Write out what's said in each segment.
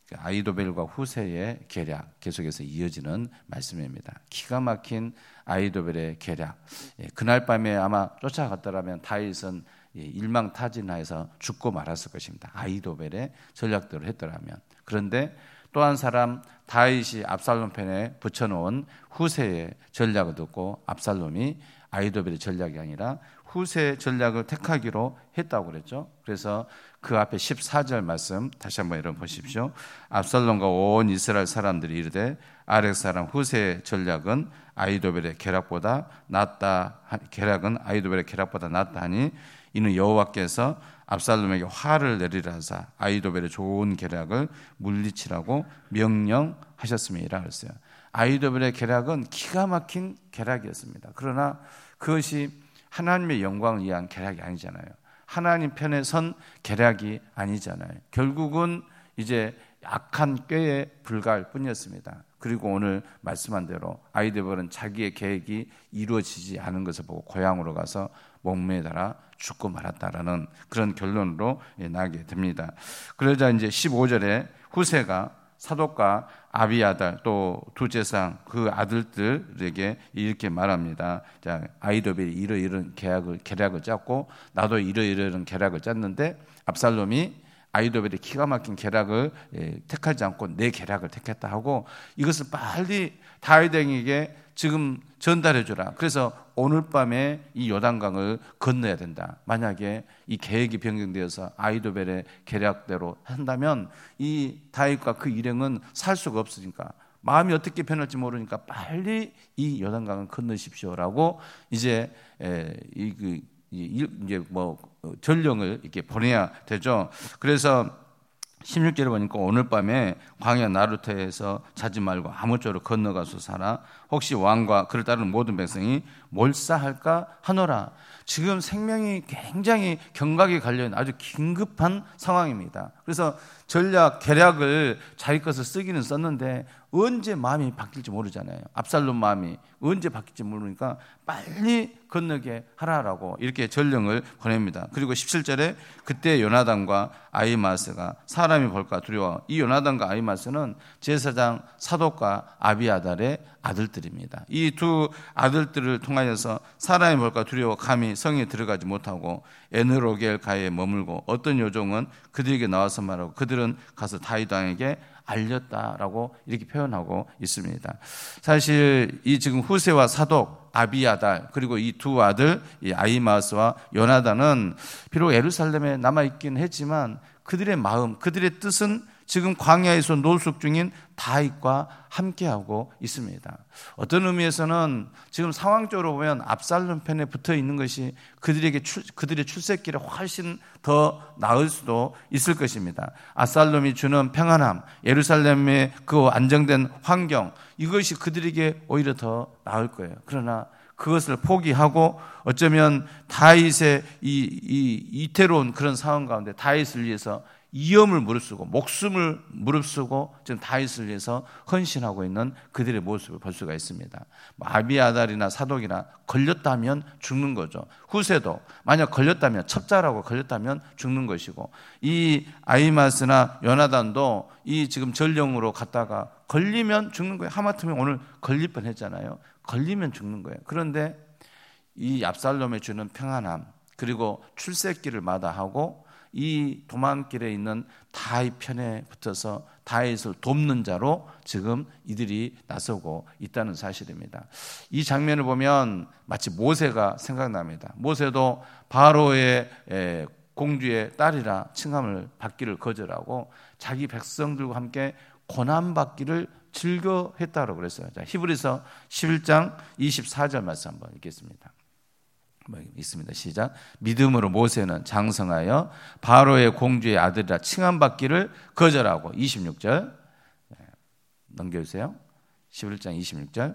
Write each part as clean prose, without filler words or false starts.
아히도벨과 후세의 계략 계속해서 이어지는 말씀입니다. 기가 막힌 아히도벨의 계략. 그날 밤에 아마 쫓아갔더라면 다윗은 일망타진하여서 죽고 말았을 것입니다. 아히도벨의 전략대로 했더라면. 그런데 또 한 사람 다윗이 압살롬 편에 붙여놓은 후세의 전략을 듣고 압살롬이 아히도벨의 전략이 아니라 후세의 전략을 택하기로 했다고 그랬죠. 그래서 그 앞에 14절 말씀 다시 한번 여러분 보십시오. 압살롬과 온 이스라엘 사람들이 이르되 아렉 사람 후세의 전략은 아히도벨의 계략보다 낫다. 계략은 아히도벨의 계략보다 낫다 하니 이는 여호와께서 압살롬에게 화를 내리라 하사 아히도벨의 좋은 계략을 물리치라고 명령하셨음이라 그랬어요. 아히도벨의 계략은 기가 막힌 계략이었습니다. 그러나 그것이 하나님의 영광을 위한 계략이 아니잖아요. 하나님 편에 선 계략이 아니잖아요. 결국은 이제 약한 꾀에 불과할 뿐이었습니다. 그리고 오늘 말씀한 대로 아히도벨은 자기의 계획이 이루어지지 않은 것을 보고 고향으로 가서 목매달아 죽고 말았다라는 그런 결론으로 나게 됩니다. 그러자 이제 15절에 후세가 사독과 아비아달 또 두 제상 그 아들들에게 이렇게 말합니다. 자, 아히도벨이 이러이러한 계략을 짰고 나도 이러이러한 계략을 짰는데 압살롬이 아히도벨이 기가 막힌 계략을 택하지 않고 내 계략을 택했다 하고 이것을 빨리 다윗에게 지금 전달해 주라. 그래서 오늘 밤에 이 요단강을 건너야 된다. 만약에 이 계획이 변경되어서 아히도벨의 계략대로 한다면 이 다윗과 그 일행은 살 수가 없으니까 마음이 어떻게 변할지 모르니까 빨리 이 요단강을 건너십시오라고 이제 이제 전령을 이렇게 보내야 되죠. 그래서 16절에 보니까 오늘 밤에 광야 나루터에서 자지 말고 아무쪼록 건너가서 살아 혹시 왕과 그를 따르는 모든 백성이 몰사할까 하노라. 지금 생명이 굉장히 경각에 갈려있는 아주 긴급한 상황입니다. 그래서 전략 계략을 자기 것을 쓰기는 썼는데 언제 마음이 바뀔지 모르잖아요. 압살롬 마음이 언제 바뀔지 모르니까 빨리 건너게 하라라고 이렇게 전령을 보냅니다. 그리고 17절에 그때 요나단과 아히마스가 사람이 볼까 두려워. 이 요나단과 아히마스는 제사장 사독과 아비아달의 아들들입니다. 이 두 아들들을 통하여서 사람이 볼까 두려워 감히 성에 들어가지 못하고 에느로겔가에 머물고 어떤 요종은 그들에게 나와서 말하고 그들은 가서 다윗 왕에게 알렸다라고 이렇게 표현하고 있습니다. 사실 이 지금 후세와 사독, 아비아달 그리고 이 두 아들 이 아히마스와 요나단은 비록 예루살렘에 남아 있긴 했지만 그들의 마음, 그들의 뜻은 지금 광야에서 노숙 중인 다윗과 함께하고 있습니다. 어떤 의미에서는 지금 상황적으로 보면 압살롬 편에 붙어 있는 것이 그들의 출세길에 훨씬 더 나을 수도 있을 것입니다. 압살롬이 주는 평안함, 예루살렘의 그 안정된 환경, 이것이 그들에게 오히려 더 나을 거예요. 그러나 그것을 포기하고 어쩌면 다윗의 이 이태로운 그런 상황 가운데 다윗을 위해서 이염을 무릅쓰고 목숨을 무릅쓰고 지금 다윗을 위해서 헌신하고 있는 그들의 모습을 볼 수가 있습니다. 아비아달이나 사독이나 걸렸다면 죽는 거죠. 후세도 만약 걸렸다면 첩자라고 걸렸다면 죽는 것이고 이 아히마스나 요나단도 이 지금 전령으로 갔다가 걸리면 죽는 거예요. 하마터면 오늘 걸릴 뻔했잖아요. 걸리면 죽는 거예요. 그런데 이 압살롬에 주는 평안함 그리고 출세길을 마다하고 이 도망길에 있는 다윗 편에 붙어서 다윗을 돕는 자로 지금 이들이 나서고 있다는 사실입니다. 이 장면을 보면 마치 모세가 생각납니다. 모세도 바로의 공주의 딸이라 칭함을 받기를 거절하고 자기 백성들과 함께 고난받기를 즐겨했다고 그랬어요. 자, 히브리서 11장 24절 말씀 한번 읽겠습니다. 있습니다. 시작. 믿음으로 모세는 장성하여 바로의 공주의 아들이라 칭함받기를 거절하고 26절 넘겨주세요. 11장 26절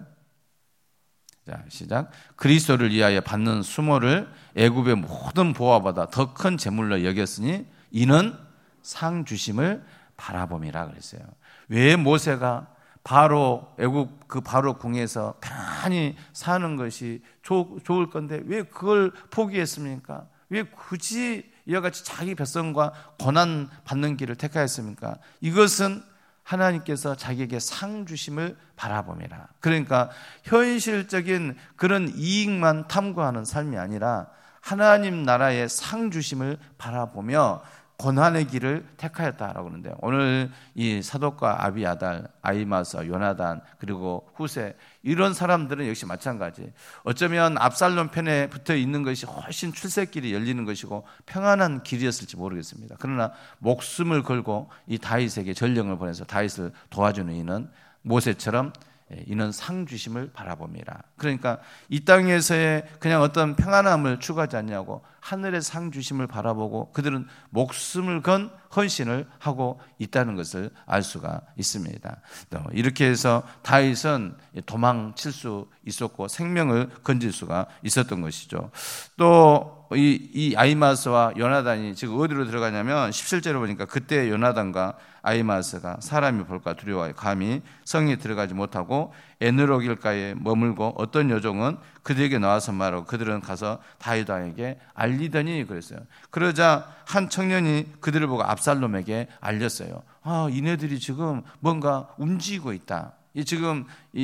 자 시작. 그리스도를 위하여 받는 수모를 애굽의 모든 보화보다 더 큰 제물로 여겼으니 이는 상 주심을 바라봄이라 그랬어요. 왜 모세가 바로 애국 그 바로 궁에서 편안히 사는 것이 좋을 건데 왜 그걸 포기했습니까? 왜 굳이 이와 같이 자기 백성과 고난 받는 길을 택하였습니까? 이것은 하나님께서 자기에게 상 주심을 바라봄이라. 그러니까 현실적인 그런 이익만 탐구하는 삶이 아니라 하나님 나라의 상 주심을 바라보며 고난의 길을 택하였다라고 그러는데요. 오늘 이 사독과 아비아달, 아히마스와 요나단, 그리고 후세, 이런 사람들은 역시 마찬가지. 어쩌면 압살롬 편에 붙어 있는 것이 훨씬 출세길이 열리는 것이고 평안한 길이었을지 모르겠습니다. 그러나 목숨을 걸고 이 다윗에게 전령을 보내서 다윗을 도와주는 이는 모세처럼 이는 상 주심을 바라봅니다. 그러니까 이 땅에서의 그냥 어떤 평안함을 추구하지 않냐고 하늘의 상 주심을 바라보고 그들은 목숨을 건 헌신을 하고 있다는 것을 알 수가 있습니다. 이렇게 해서 다윗은 도망칠 수 있었고 생명을 건질 수가 있었던 것이죠. 또 이 아히마스와 요나단이 지금 어디로 들어가냐면 17절에 보니까 그때 요나단과 아히마스가 사람이 볼까 두려워하여 감히 성에 들어가지 못하고 에느로 길가에 머물고 어떤 여종은 그들에게 나와서 말하고 그들은 가서 다윗 왕에게 알리더니 그랬어요. 그러자 한 청년이 그들을 보고 압살롬에게 알렸어요. 이네들이 지금 뭔가 움직이고 있다. 지금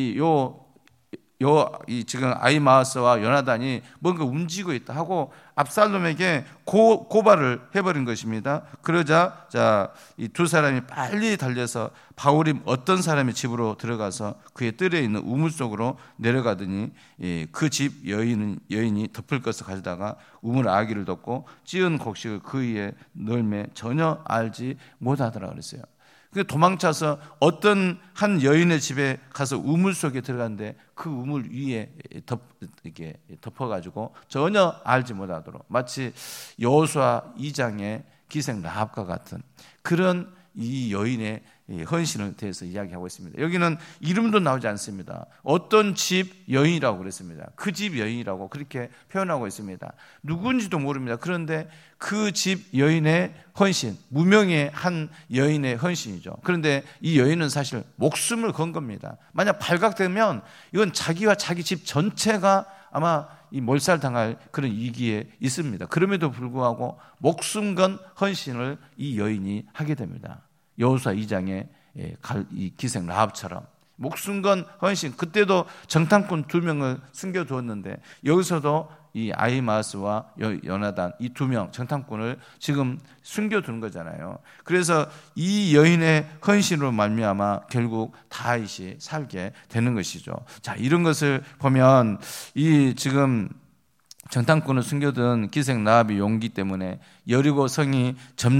지금 아히마스와 요나단이 뭔가 움직이고 있다 하고 압살롬에게 고발을 해버린 것입니다. 그러자 이 두 사람이 빨리 달려서 바울이 어떤 사람의 집으로 들어가서 그의 뜰에 있는 우물 속으로 내려가더니 그 집 여인이 덮을 것을 가져다가 우물 아기를 덮고 찌은 곡식을 그 위에 널매 전혀 알지 못하더라 그랬어요. 도망쳐서 어떤 한 여인의 집에 가서 우물 속에 들어갔는데 그 우물 위에 이렇게 덮어가지고 전혀 알지 못하도록 마치 여호수아 2장의 기생 라합과 같은 그런 이 여인의 헌신을 대해서 이야기하고 있습니다. 여기는 이름도 나오지 않습니다. 어떤 집 여인이라고 그랬습니다. 그 집 여인이라고 그렇게 표현하고 있습니다. 누군지도 모릅니다. 그런데 그 집 여인의 헌신, 무명의 한 여인의 헌신이죠. 그런데 이 여인은 사실 목숨을 건 겁니다. 만약 발각되면 이건 자기와 자기 집 전체가 아마 이 몰살당할 그런 위기에 있습니다. 그럼에도 불구하고 목숨 건 헌신을 이 여인이 하게 됩니다. 여호수아 2장의 이 기생 라합처럼 목숨 건 헌신. 그때도 정탐꾼 2명을 숨겨두었는데 여기서도 이 아히마스와 요나단 이 2명 정탐꾼을 지금 숨겨두는 거잖아요. 그래서 이 여인의 헌신으로 말미암아 결국 다윗이 살게 되는 것이죠. 자, 이런 것을 보면 이 지금 정탐꾼을 숨겨둔 기생 라합의 용기 때문에 여리고 성이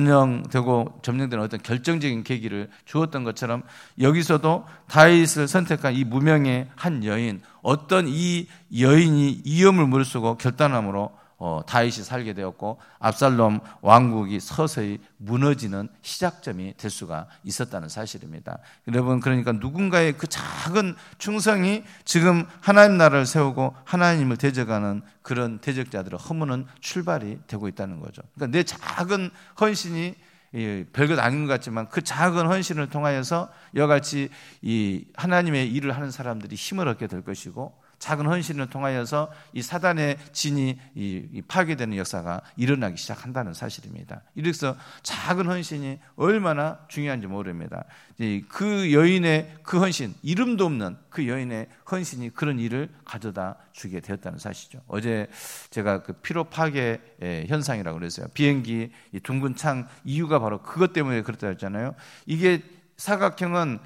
점령되는 어떤 결정적인 계기를 주었던 것처럼 여기서도 다윗을 선택한 이 무명의 한 여인, 어떤 이 여인이 위험을 무릅쓰고 결단함으로 다윗이 살게 되었고 압살롬 왕국이 서서히 무너지는 시작점이 될 수가 있었다는 사실입니다. 여러분, 그러니까 누군가의 그 작은 충성이 지금 하나님 나라를 세우고 하나님을 대적하는 그런 대적자들을 허무는 출발이 되고 있다는 거죠. 그러니까 내 작은 헌신이 별것 아닌 것 같지만 그 작은 헌신을 통하여서 이와 같이 이 하나님의 일을 하는 사람들이 힘을 얻게 될 것이고 작은 헌신을 통하여서 이 사단의 진이 파괴되는 역사가 일어나기 시작한다는 사실입니다. 이래서 작은 헌신이 얼마나 중요한지 모릅니다. 그 여인의 그 헌신, 이름도 없는 그 여인의 헌신이 그런 일을 가져다 주게 되었다는 사실이죠. 어제 제가 그 피로 파괴 현상이라고 그랬어요. 비행기 둥근 창 이유가 바로 그것 때문에 그렇다 했잖아요. 이게 사각형은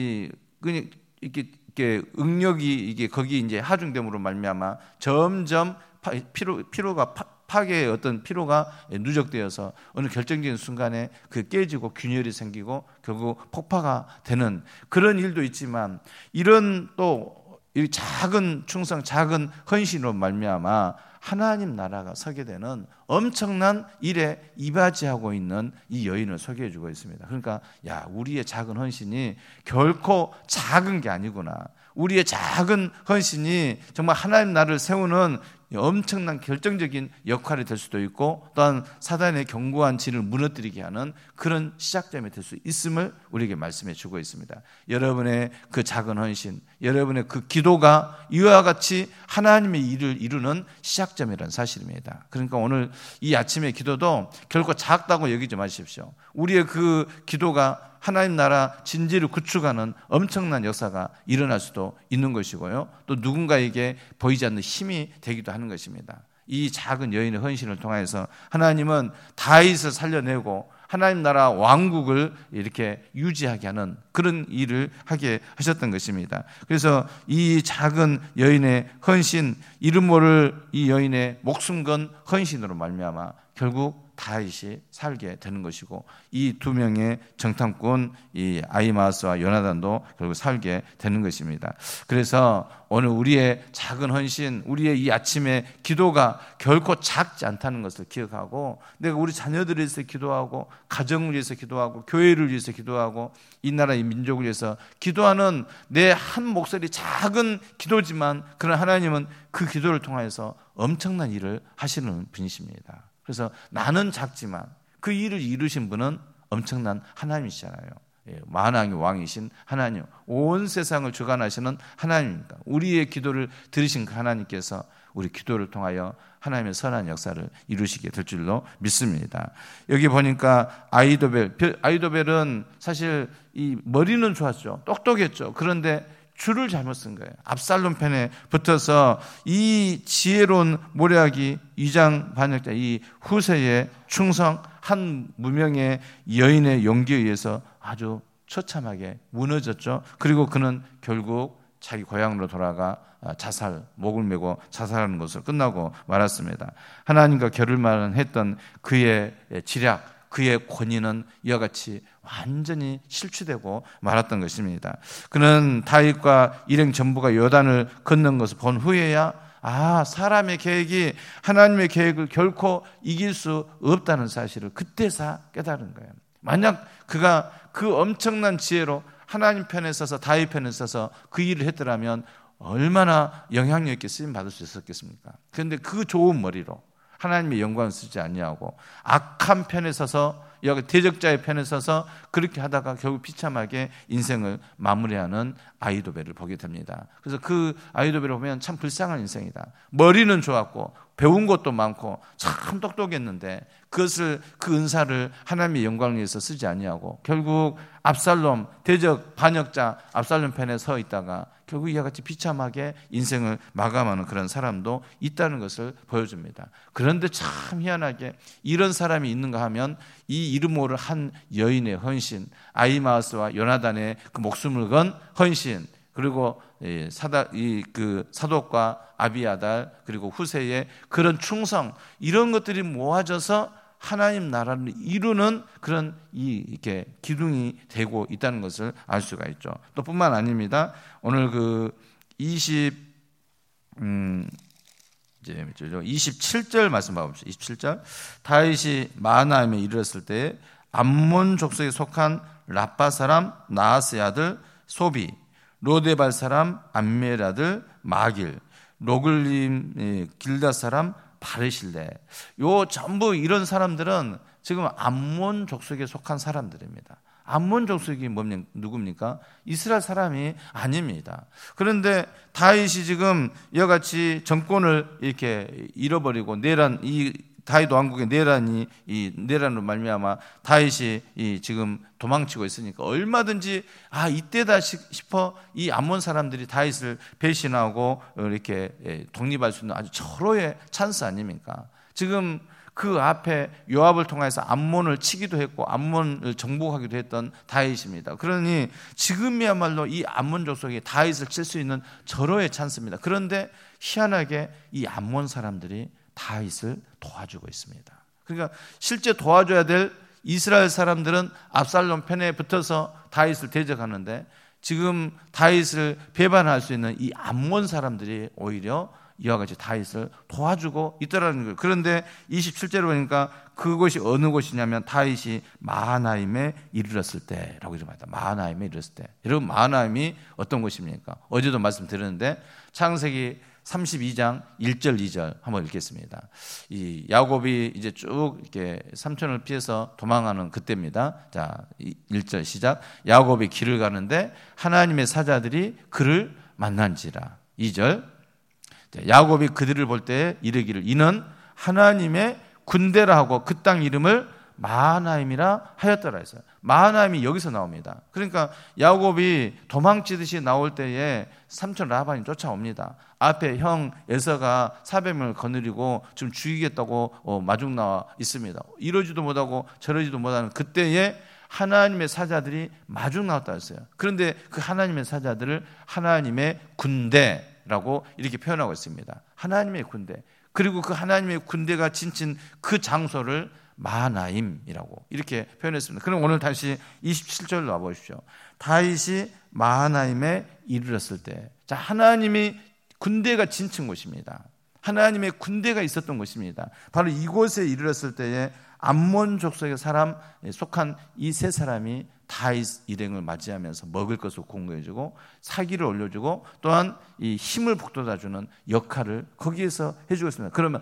이렇게 응력이 이게 거기 이제 하중됨으로 말미암아 점점 피로가 파괴의 어떤 피로가 누적되어서 어느 결정적인 순간에 그 깨지고 균열이 생기고 결국 폭파가 되는 그런 일도 있지만 이런 또 이 작은 충성, 작은 헌신으로 말미암아 하나님 나라가 서게 되는 엄청난 일에 이바지하고 있는 이 여인을 소개해 주고 있습니다. 그러니까 우리의 작은 헌신이 결코 작은 게 아니구나. 우리의 작은 헌신이 정말 하나님 나라를 세우는 엄청난 결정적인 역할이 될 수도 있고 또한 사단의 견고한 진을 무너뜨리게 하는 그런 시작점이 될 수 있음을 우리에게 말씀해 주고 있습니다. 여러분의 그 작은 헌신, 여러분의 그 기도가 이와 같이 하나님의 일을 이루는 시작점이라는 사실입니다. 그러니까 오늘 이 아침의 기도도 결코 작다고 여기지 마십시오. 우리의 그 기도가 하나님 나라 진지를 구축하는 엄청난 역사가 일어날 수도 있는 것이고요. 또 누군가에게 보이지 않는 힘이 되기도 하는 것입니다. 이 작은 여인의 헌신을 통해서 하나님은 다윗을 살려내고 하나님 나라 왕국을 이렇게 유지하게 하는 그런 일을 하게 하셨던 것입니다. 그래서 이 작은 여인의 헌신, 이름 모를 이 여인의 목숨 건 헌신으로 말미암아 결국 다윗이 살게 되는 것이고, 이 두 명의 정탐꾼 이 아히마아스와 요나단도 결국 살게 되는 것입니다. 그래서 오늘 우리의 작은 헌신, 우리의 이 아침의 기도가 결코 작지 않다는 것을 기억하고, 내가 우리 자녀들을 위해서 기도하고, 가정을 위해서 기도하고, 교회를 위해서 기도하고, 이 나라 이 민족을 위해서 기도하는 내 한 목소리 작은 기도지만, 그런 하나님은 그 기도를 통해서 엄청난 일을 하시는 분이십니다. 그래서 나는 작지만 그 일을 이루신 분은 엄청난 하나님이시잖아요. 만왕의 왕이신 하나님, 온 세상을 주관하시는 하나님입니다. 우리의 기도를 들으신 그 하나님께서 우리 기도를 통하여 하나님의 선한 역사를 이루시게 될 줄로 믿습니다. 여기 보니까 아히도벨은 사실 이 머리는 좋았죠. 똑똑했죠. 그런데 줄을 잘못 쓴 거예요. 압살롬 편에 붙어서 이 지혜로운 모략이 위장 반역자 이 후세의 충성 한 무명의 여인의 용기에 의해서 아주 처참하게 무너졌죠. 그리고 그는 결국 자기 고향으로 돌아가 목을 메고 자살하는 것으로 끝나고 말았습니다. 하나님과 결을만 했던 그의 지략, 그의 권위는 이와 같이 완전히 실추되고 말았던 것입니다. 그는 다윗과 일행 전부가 요단을 건넌 것을 본 후에야 사람의 계획이 하나님의 계획을 결코 이길 수 없다는 사실을 그때서 깨달은 거예요. 만약 그가 그 엄청난 지혜로 하나님 편에 서서 다윗 편에 서서 그 일을 했더라면 얼마나 영향력 있게 쓰임 받을 수 있었겠습니까? 그런데 그 좋은 머리로 하나님의 영광을 쓰지 아니하고 악한 편에 서서, 여기 대적자의 편에 서서 그렇게 하다가 결국 비참하게 인생을 마무리하는 아히도벨을 보게 됩니다. 그래서 그 아히도벨을 보면 참 불쌍한 인생이다. 머리는 좋았고 배운 것도 많고 참 똑똑했는데 그 은사를 하나님의 영광을 위해서 쓰지 아니하고 결국 압살롬, 대적 반역자 압살롬 편에 서 있다가 결국 이와 같이 비참하게 인생을 마감하는 그런 사람도 있다는 것을 보여줍니다. 그런데 참 희한하게 이런 사람이 있는가 하면 이 이름 모를 한 여인의 헌신, 아히마아스와 요나단의 그 목숨을 건 헌신, 그리고 사독과 아비아달 그리고 후세의 그런 충성, 이런 것들이 모아져서 하나님 나라를 이루는 그런 이렇게 기둥이 되고 있다는 것을 알 수가 있죠. 또 뿐만 아닙니다. 오늘 27절 말씀 봐봅시다. 27절. 다윗이 마하나임에 이르렀을 때 암몬 족속에 속한 라빠 사람 나하스의 아들 소비, 로데발 사람 암멜 아들 마길, 로글림 길다 사람 바르실레, 요 전부 이런 사람들은 지금 암몬 족속에 속한 사람들입니다. 암몬 족속이 누굽니까? 이스라엘 사람이 아닙니다. 그런데 다윗이 지금 이와 같이 정권을 이렇게 잃어버리고 다윗 왕국의 내란으로 말미암아 다윗이 지금 도망치고 있으니까 얼마든지 이때다 싶어 이 암몬 사람들이 다윗을 배신하고 이렇게 독립할 수 있는 아주 절호의 찬스 아닙니까? 지금 그 앞에 요압을 통해서 암몬을 치기도 했고 암몬을 정복하기도 했던 다윗입니다. 그러니 지금이야말로 이 암몬 족속이 다윗을 칠 수 있는 절호의 찬스입니다. 그런데 희한하게 이 암몬 사람들이 다윗을 도와주고 있습니다. 그러니까 실제 도와줘야 될 이스라엘 사람들은 압살롬 편에 붙어서 다윗을 대적하는데 지금 다윗을 배반할 수 있는 이 암몬 사람들이 오히려 이와 같이 다윗을 도와주고 있더라는 거예요. 그런데 27절에 보니까 그곳이 어느 곳이냐면 다윗이 마하나임에 이르렀을 때라고 이름합니다. 마하나임에 이르렀을 때. 여러분, 마하나임이 어떤 곳입니까? 어제도 말씀드렸는데 창세기 32장 1절 2절 한번 읽겠습니다. 이 야곱이 이제 쭉 이렇게 삼촌을 피해서 도망하는 그때입니다. 자, 1절 시작. 야곱이 길을 가는데 하나님의 사자들이 그를 만난지라. 2절. 야곱이 그들을 볼 때 이르기를 이는 하나님의 군대라 하고 그 땅 이름을 마하나임이라 하였더라 했어요. 마하나임이 여기서 나옵니다. 그러니까 야곱이 도망치듯이 나올 때에 삼촌 라반이 쫓아옵니다. 앞에 형 에서가 400명을 거느리고 지금 죽이겠다고 마중 나와 있습니다. 이러지도 못하고 저러지도 못하는 그때에 하나님의 사자들이 마중 나왔다 했어요. 그런데 그 하나님의 사자들을 하나님의 군대라고 이렇게 표현하고 있습니다. 하나님의 군대. 그리고 그 하나님의 군대가 진친 그 장소를 마하나임이라고 이렇게 표현했습니다. 그럼 오늘 다시 27절로 와보십시오. 다윗이 마하나임에 이르렀을 때, 자, 하나님이 군대가 진친 곳입니다. 하나님의 군대가 있었던 곳입니다. 바로 이곳에 이르렀을 때에 암몬 족속의 사람 속한 이 세 사람이 다윗 일행을 맞이하면서 먹을 것을 공급해주고 사기를 올려주고 또한 이 힘을 북돋아주는 역할을 거기에서 해주고 있습니다. 그러면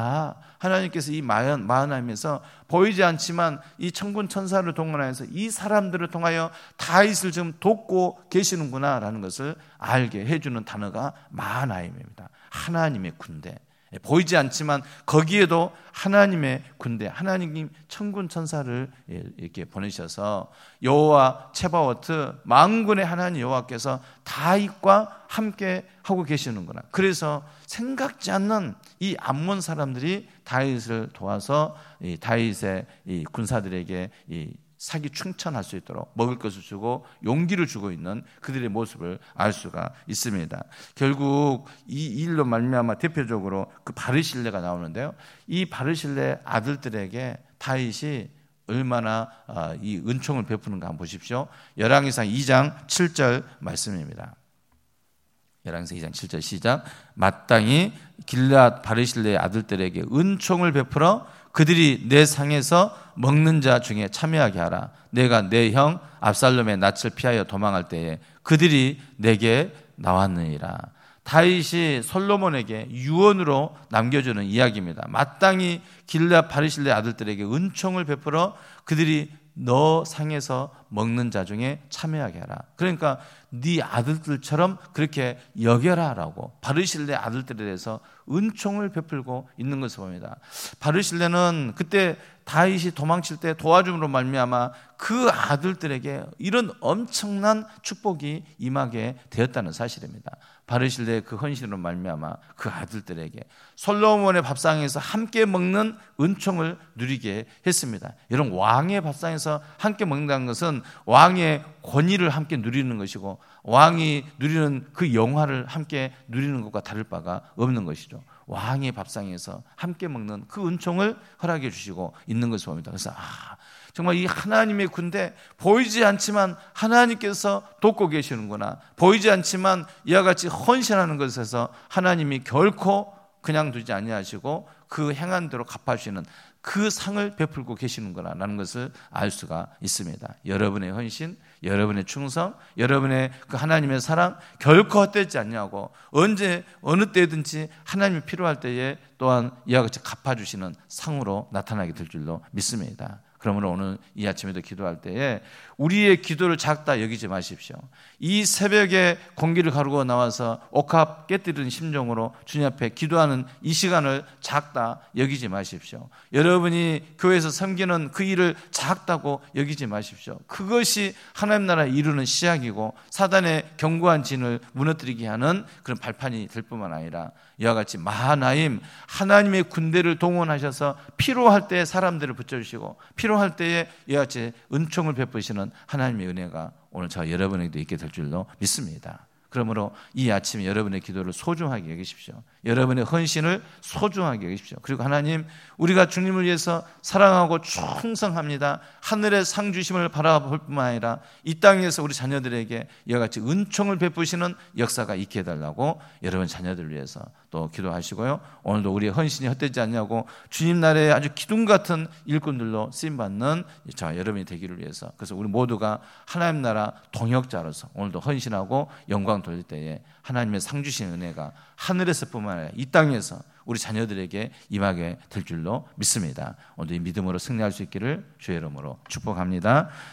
하나님께서 이 마하나임에서 보이지 않지만 이 천군 천사를 동원하여서 이 사람들을 통하여 다윗을 지금 돕고 계시는구나라는 것을 알게 해주는 단어가 마하나임입니다. 하나님의 군대. 보이지 않지만 거기에도 하나님의 군대, 하나님 천군 천사를 이렇게 보내셔서 여호와 체바오트 만군의 하나님 여호와께서 다윗과 함께 하고 계시는구나. 그래서 생각지 않는 이 암몬 사람들이 다윗을 도와서 이 다윗의 이 군사들에게 이 사기 충천할 수 있도록 먹을 것을 주고 용기를 주고 있는 그들의 모습을 알 수가 있습니다. 결국 이 일로 말미암아 대표적으로 그 바르실레가 나오는데요. 이 바르실레 아들들에게 다윗이 얼마나 이 은총을 베푸는가 한번 보십시오. 열왕기상 2장 7절 말씀입니다. 열왕기상 2장 7절 시작. 마땅히 길앗 바르실레의 아들들에게 은총을 베풀어 그들이 내 상에서 먹는 자 중에 참여하게 하라. 내가 내 형 압살롬의 낯을 피하여 도망할 때에 그들이 내게 나왔느니라. 다윗이 솔로몬에게 유언으로 남겨주는 이야기입니다. 마땅히 길앗 바르실레 아들들에게 은총을 베풀어 그들이 너 상에서 먹는 자 중에 참여하게 하라. 그러니까 네 아들들처럼 그렇게 여겨라라고 바르실레 아들들에 대해서 은총을 베풀고 있는 것을 봅니다. 바르실레는 그때 다윗이 도망칠 때 도와줌으로 말미암아 그 아들들에게 이런 엄청난 축복이 임하게 되었다는 사실입니다. 바르실레의 그 헌신으로 말미암아 그 아들들에게 솔로몬의 밥상에서 함께 먹는 은총을 누리게 했습니다. 이런 왕의 밥상에서 함께 먹는다는 것은 왕의 권위를 함께 누리는 것이고 왕이 누리는 그 영화를 함께 누리는 것과 다를 바가 없는 것이죠. 왕의 밥상에서 함께 먹는 그 은총을 허락해 주시고 있는 것을 봅니다. 그래서 정말 이 하나님의 군대, 보이지 않지만 하나님께서 돕고 계시는구나. 보이지 않지만 이와 같이 헌신하는 것에서 하나님이 결코 그냥 두지 아니하시고 그 행한 대로 갚아주시는 그 상을 베풀고 계시는구나라는 것을 알 수가 있습니다. 여러분의 헌신, 여러분의 충성, 여러분의 그 하나님의 사랑 결코 헛되지 않냐고 언제 어느 때든지 하나님이 필요할 때에 또한 이와 같이 갚아주시는 상으로 나타나게 될 줄로 믿습니다. 그러므로 오늘 이 아침에도 기도할 때에 우리의 기도를 작다 여기지 마십시오. 이 새벽에 공기를 가르고 나와서 옥합 깨뜨리는 심정으로 주님 앞에 기도하는 이 시간을 작다 여기지 마십시오. 여러분이 교회에서 섬기는 그 일을 작다고 여기지 마십시오. 그것이 하나님 나라에 이루는 시작이고 사단의 견고한 진을 무너뜨리게 하는 그런 발판이 될 뿐만 아니라 이와 같이 마하나임 하나님의 군대를 동원하셔서 필요할 때에 사람들을 붙여주시고 필요할 때에 이와 같이 은총을 베푸시는 하나님의 은혜가 오늘 저 여러분에게도 있게 될 줄로 믿습니다. 그러므로 이 아침에 여러분의 기도를 소중하게 여기십시오. 여러분의 헌신을 소중하게 여기십시오. 그리고 하나님, 우리가 주님을 위해서 사랑하고 충성합니다. 하늘의 상 주심을 바라볼 뿐만 아니라 이 땅에서 우리 자녀들에게 이와 같이 은총을 베푸시는 역사가 있게 해달라고 여러분 자녀들을 위해서 또 기도하시고요. 오늘도 우리의 헌신이 헛되지 않냐고 주님 나라의 아주 기둥 같은 일꾼들로 쓰임받는 자 여러분이 되기를 위해서, 그래서 우리 모두가 하나님 나라 동역자로서 오늘도 헌신하고 영광 돌릴 때에 하나님의 상 주신 은혜가 하늘에서뿐만 아니라 이 땅에서 우리 자녀들에게 임하게 될 줄로 믿습니다. 오늘 이 믿음으로 승리할 수 있기를 주의 이름으로 축복합니다.